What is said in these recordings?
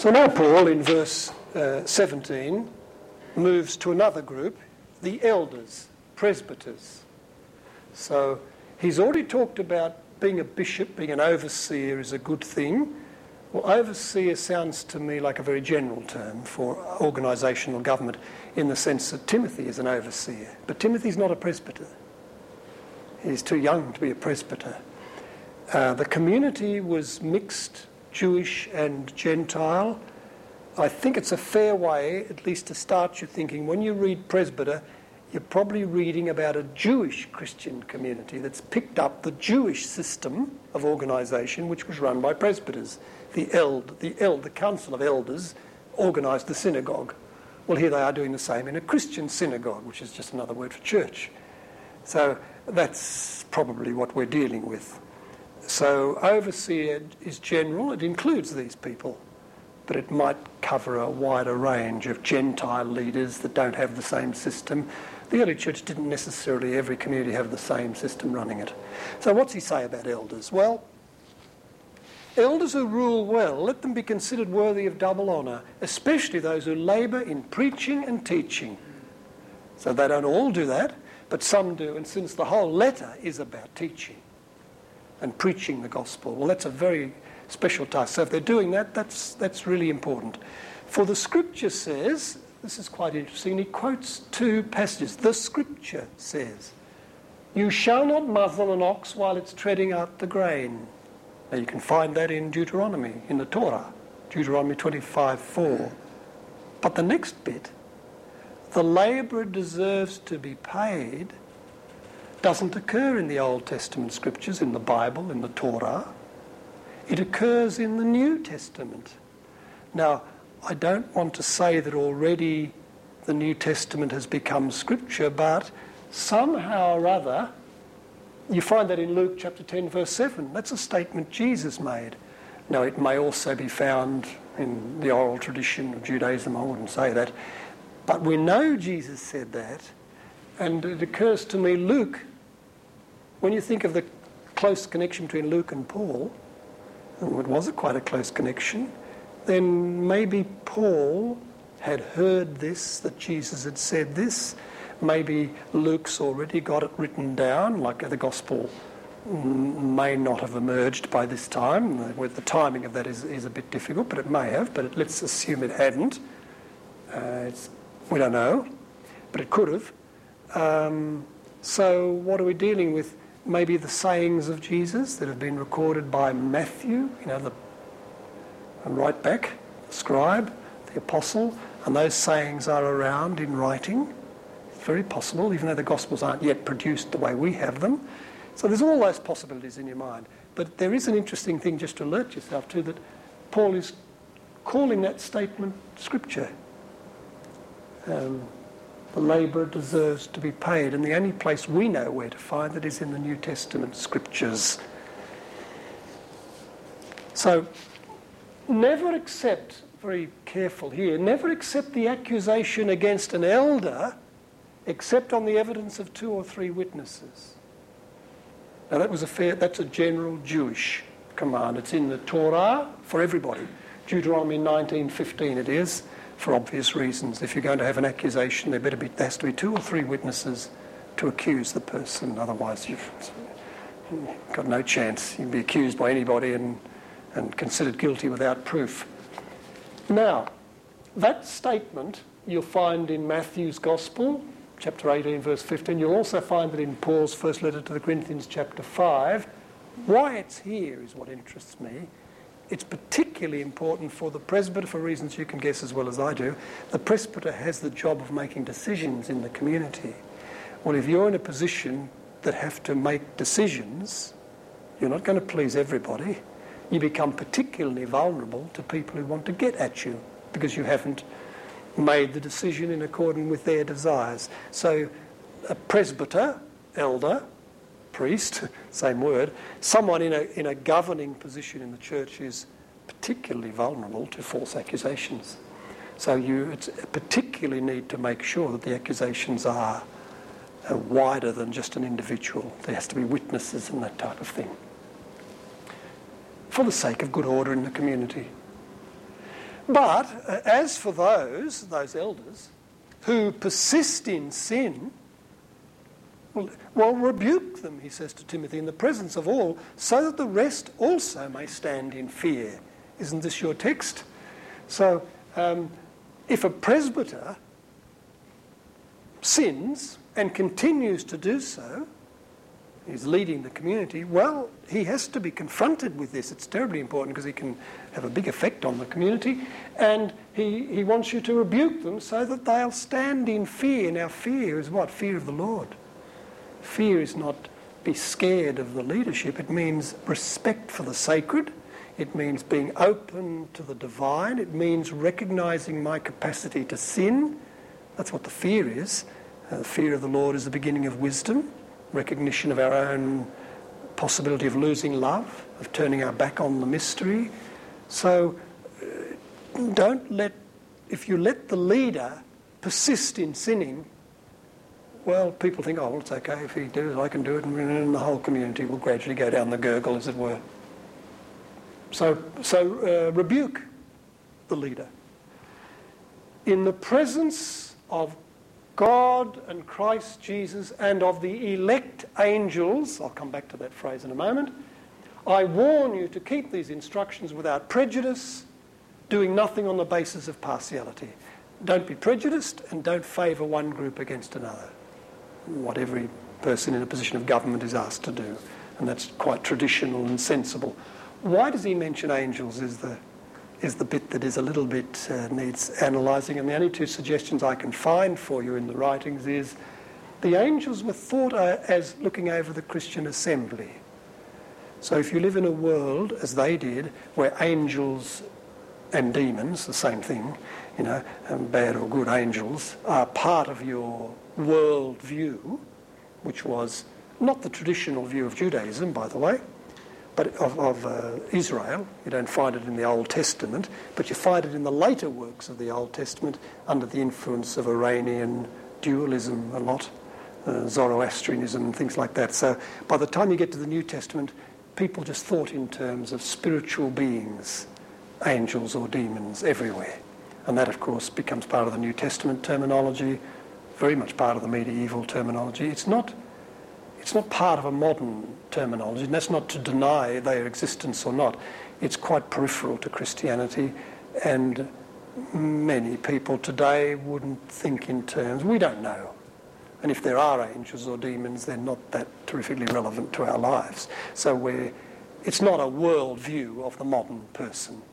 So now Paul, in verse 17, moves to another group, the elders, presbyters. So he's already talked about being a bishop, being an overseer is a good thing. Well, overseer sounds to me like a very general term for organisational government in the sense that Timothy is an overseer. But Timothy's not a presbyter. He's too young to be a presbyter. The community was mixed, Jewish and Gentile. I think it's a fair way, at least to start you thinking, when you read presbyter, you're probably reading about a Jewish Christian community that's picked up the Jewish system of organisation which was run by presbyters. The council of elders organised the synagogue. Well, here they are doing the same in a Christian synagogue, which is just another word for church. So that's probably what we're dealing with. So overseer is general, it includes these people, but it might cover a wider range of Gentile leaders that don't have the same system. The early church didn't necessarily, every community, have the same system running it. So what's he say about elders? Well, elders who rule well, let them be considered worthy of double honour, especially those who labour in preaching and teaching. So they don't all do that, but some do, and since the whole letter is about teaching and preaching the gospel, well, that's a very special task. So if they're doing that, that's really important. For the scripture says, this is quite interesting, he quotes two passages. The scripture says, "You shall not muzzle an ox while it's treading out the grain." Now you can find that in Deuteronomy, in the Torah, Deuteronomy 25:4. But the next bit, "The labourer deserves to be paid," doesn't occur in the Old Testament scriptures, in the Bible, in the Torah. It occurs in the New Testament. Now, I don't want to say that already the New Testament has become scripture, but somehow or other, you find that in Luke chapter 10, verse 7. That's a statement Jesus made. Now, it may also be found in the oral tradition of Judaism. I wouldn't say that. But we know Jesus said that. And it occurs to me, Luke, when you think of the close connection between Luke and Paul, and it was quite a close connection, then maybe Paul had heard this, that Jesus had said this. Maybe Luke's already got it written down, like the gospel may not have emerged by this time. With the timing of that is a bit difficult, but it may have, but let's assume it hadn't. We don't know, but it could have. So what are we dealing with? Maybe the sayings of Jesus that have been recorded by Matthew, and right back, the scribe, the apostle, and those sayings are around in writing. It's very possible, even though the Gospels aren't yet produced the way we have them. So there's all those possibilities in your mind. But there is an interesting thing just to alert yourself to, that Paul is calling that statement scripture. The labourer deserves to be paid, and the only place we know where to find it is in the New Testament scriptures. So never accept, very careful here, never accept the accusation against an elder except on the evidence of 2 or 3 witnesses. Now that's a general Jewish command. It's in the Torah for everybody. Deuteronomy 19:15 it is, for obvious reasons. If you're going to have an accusation, there has to be 2 or 3 witnesses to accuse the person. Otherwise you've got no chance. You'd be accused by anybody and considered guilty without proof. Now, that statement you'll find in Matthew's Gospel, chapter 18, verse 15. You'll also find it in Paul's first letter to the Corinthians, chapter 5. Why it's here is what interests me. It's particularly important for the presbyter for reasons you can guess as well as I do. The presbyter has the job of making decisions in the community. Well, if you're in a position that have to make decisions, you're not going to please everybody. You become particularly vulnerable to people who want to get at you because you haven't made the decision in accordance with their desires. So a presbyter, elder, priest, same word, someone in a governing position in the church is particularly vulnerable to false accusations. So you particularly need to make sure that the accusations are wider than just an individual. There has to be witnesses and that type of thing, for the sake of good order in the community. But as for those elders, who persist in sin, well, rebuke them, he says to Timothy, in the presence of all, so that the rest also may stand in fear. Isn't this your text? So, if a presbyter sins and continues to do so, he's leading the community, well, he has to be confronted with this. It's terribly important because he can have a big effect on the community, and he wants you to rebuke them so that they'll stand in fear. Now, fear is what? Fear of the Lord. Fear is not be scared of the leadership. It means respect for the sacred. It means being open to the divine. It means recognising my capacity to sin. That's what the fear is. The fear of the Lord is the beginning of wisdom, recognition of our own possibility of losing love, of turning our back on the mystery. So if you let the leader persist in sinning, well, people think, oh, well, it's okay, if he does it, I can do it, and the whole community will gradually go down the gurgle, as it were. So rebuke the leader. In the presence of God and Christ Jesus and of the elect angels, I'll come back to that phrase in a moment, I warn you to keep these instructions without prejudice, doing nothing on the basis of partiality. Don't be prejudiced and don't favour one group against another. What every person in a position of government is asked to do. And that's quite traditional and sensible. Why does he mention angels is the bit that is a little bit needs analysing. And the only two suggestions I can find for you in the writings is the angels were thought as looking over the Christian assembly. So if you live in a world, as they did, where angels and demons, the same thing, bad or good angels, are part of your world view, which was not the traditional view of Judaism, by the way, but of Israel. You don't find it in the Old Testament, but you find it in the later works of the Old Testament under the influence of Iranian dualism a lot, Zoroastrianism and things like that. So by the time you get to the New Testament, people just thought in terms of spiritual beings, angels or demons everywhere. And that, of course, becomes part of the New Testament terminology, very much part of the medieval terminology. It's not part of a modern terminology, and that's not to deny their existence or not. It's quite peripheral to Christianity, and many people today wouldn't think in terms, we don't know. And if there are angels or demons, they're not that terrifically relevant to our lives. So it's not a world view of the modern person.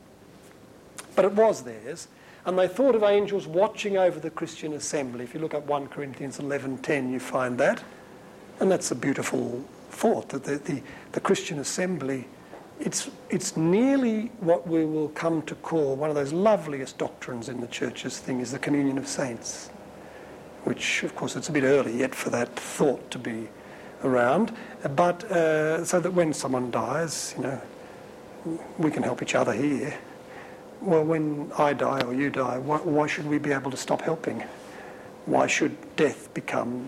But it was theirs. And they thought of angels watching over the Christian assembly. If you look at 1 Corinthians 11:10, you find that. And that's a beautiful thought, that the Christian assembly, it's nearly what we will come to call one of those loveliest doctrines in the church's thing is the communion of saints, which, of course, it's a bit early yet for that thought to be around. But so that when someone dies, we can help each other here. Well, when I die or you die, why should we be able to stop helping? Why should death become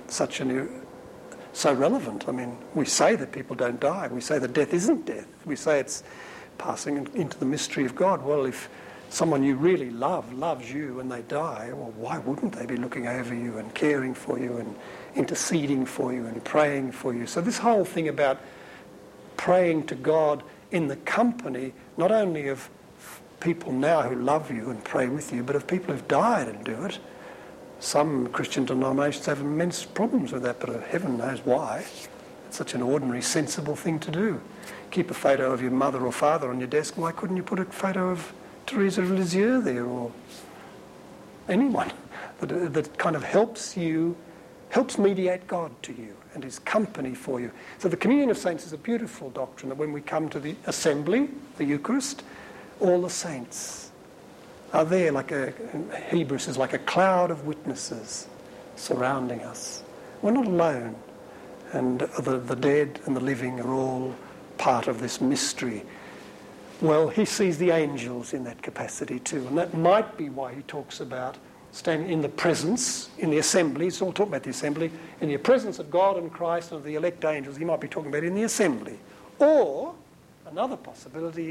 so relevant? I mean, we say that people don't die. We say that death isn't death. We say it's passing into the mystery of God. Well, if someone you really love loves you and they die, well, why wouldn't they be looking over you and caring for you and interceding for you and praying for you? So this whole thing about praying to God in the company, not only of people now who love you and pray with you, but of people who've died and do it. Some Christian denominations have immense problems with that, but heaven knows why. It's such an ordinary, sensible thing to do. Keep a photo of your mother or father on your desk. Why couldn't you put a photo of Teresa of Lisieux there, or anyone that kind of helps mediate God to you and is company for you? So the communion of saints is a beautiful doctrine, that when we come to the assembly, the Eucharist, all the saints are there, Hebrews says, like a cloud of witnesses surrounding us. We're not alone. And the dead and the living are all part of this mystery. Well, he sees the angels in that capacity too. And that might be why he talks about standing in the presence, in the assembly. It's all talking about the assembly. In the presence of God and Christ and of the elect angels, he might be talking about in the assembly. Or, another possibility is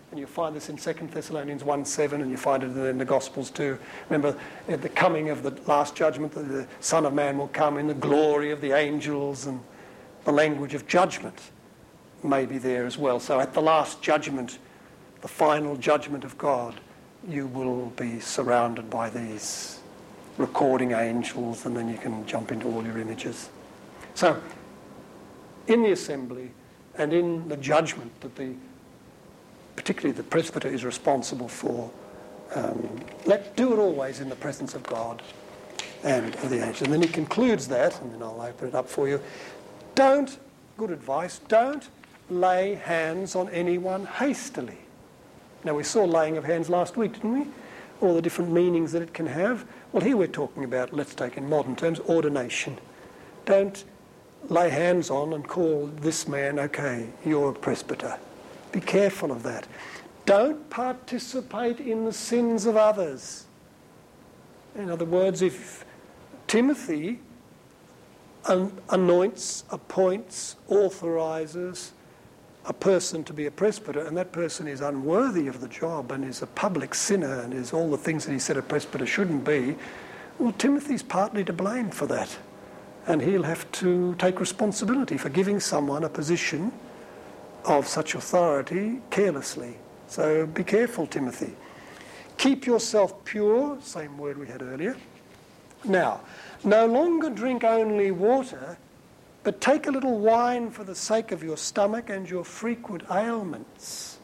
and you find this in 2 Thessalonians 1:7, and you find it in the Gospels too. Remember, at the coming of the last judgment, the Son of Man will come in the glory of the angels, and the language of judgment may be there as well. So at the last judgment, the final judgment of God, you will be surrounded by these recording angels, and then you can jump into all your images. So in the assembly and in the judgment that particularly the presbyter is responsible for, let's do it always in the presence of God and of the angels. And then he concludes that, and then I'll open it up for you. Good advice, don't lay hands on anyone hastily. Now, we saw laying of hands last week, didn't we? All the different meanings that it can have. Well, here we're talking about, let's take in modern terms, ordination. Don't lay hands on and call this man, okay, you're a presbyter. Be careful of that. Don't participate in the sins of others. In other words, if Timothy anoints, appoints, authorises a person to be a presbyter, and that person is unworthy of the job and is a public sinner and is all the things that he said a presbyter shouldn't be, well, Timothy's partly to blame for that. And he'll have to take responsibility for giving someone a position of such authority carelessly. So be careful, Timothy. Keep yourself pure, same word we had earlier. Now, no longer drink only water, but take a little wine for the sake of your stomach and your frequent ailments.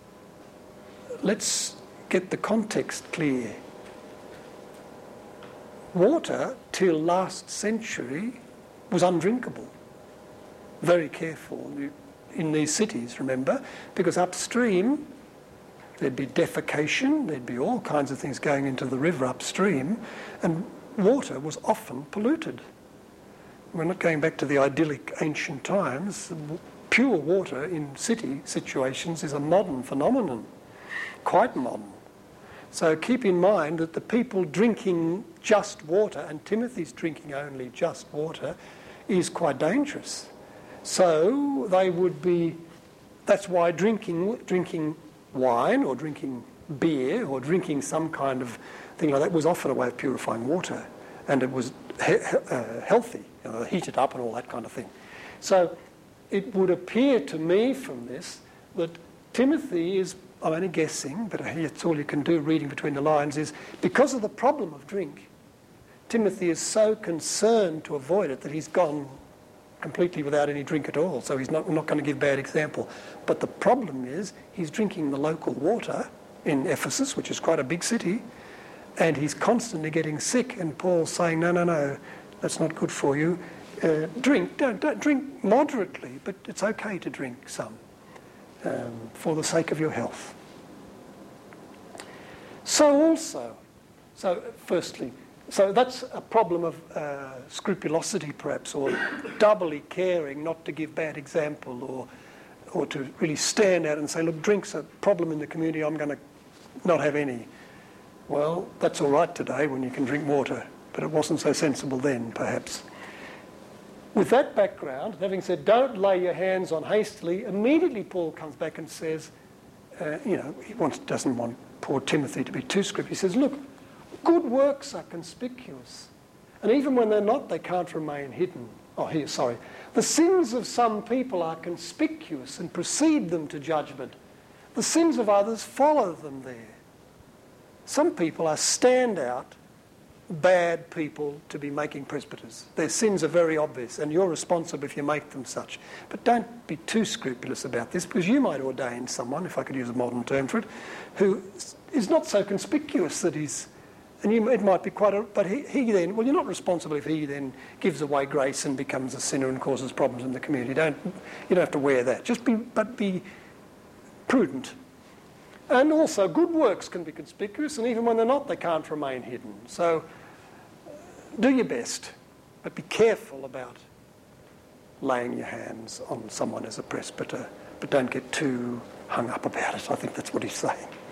Let's get the context clear. Water, till last century, was undrinkable. Very careful in these cities, remember, because upstream there'd be defecation, there'd be all kinds of things going into the river upstream, and water was often polluted. We're not going back to the idyllic ancient times. Pure water in city situations is a modern phenomenon, quite modern. So keep in mind that the people drinking just water, and Timothy's drinking only just water, is quite dangerous. So they would be, that's why drinking wine or drinking beer or drinking some kind of thing like that was often a way of purifying water, and it was healthy, heat it up and all that kind of thing. So it would appear to me from this that Timothy is, I'm only guessing, but it's all you can do reading between the lines, is because of the problem of drink, Timothy is so concerned to avoid it that he's gone completely without any drink at all, so he's not going to give bad example. But the problem is he's drinking the local water in Ephesus, which is quite a big city, and he's constantly getting sick, and Paul's saying, no, that's not good for you. Drink, don't drink moderately, but it's okay to drink some for the sake of your health. So firstly, so that's a problem of scrupulosity perhaps, or doubly caring not to give bad example, or to really stand out and say, look, drink's a problem in the community, I'm going to not have any. Well, that's all right today when you can drink water, but it wasn't so sensible then, perhaps. With that background, having said, don't lay your hands on hastily, immediately Paul comes back and says, he doesn't want poor Timothy to be too scrupulous. He says, look, good works are conspicuous, and even when they're not, they can't remain hidden. The sins of some people are conspicuous and precede them to judgment. The sins of others follow them there. Some people are standout, bad people to be making presbyters. Their sins are very obvious, and you're responsible if you make them such. But don't be too scrupulous about this, because you might ordain someone, if I could use a modern term for it, who is not so conspicuous that he's... And it might be quite a... But he then... Well, you're not responsible if he then gives away grace and becomes a sinner and causes problems in the community. You don't have to wear that. Be prudent. And also, good works can be conspicuous, and even when they're not, they can't remain hidden. So, do your best, but be careful about laying your hands on someone as a presbyter, but don't get too hung up about it. I think that's what he's saying.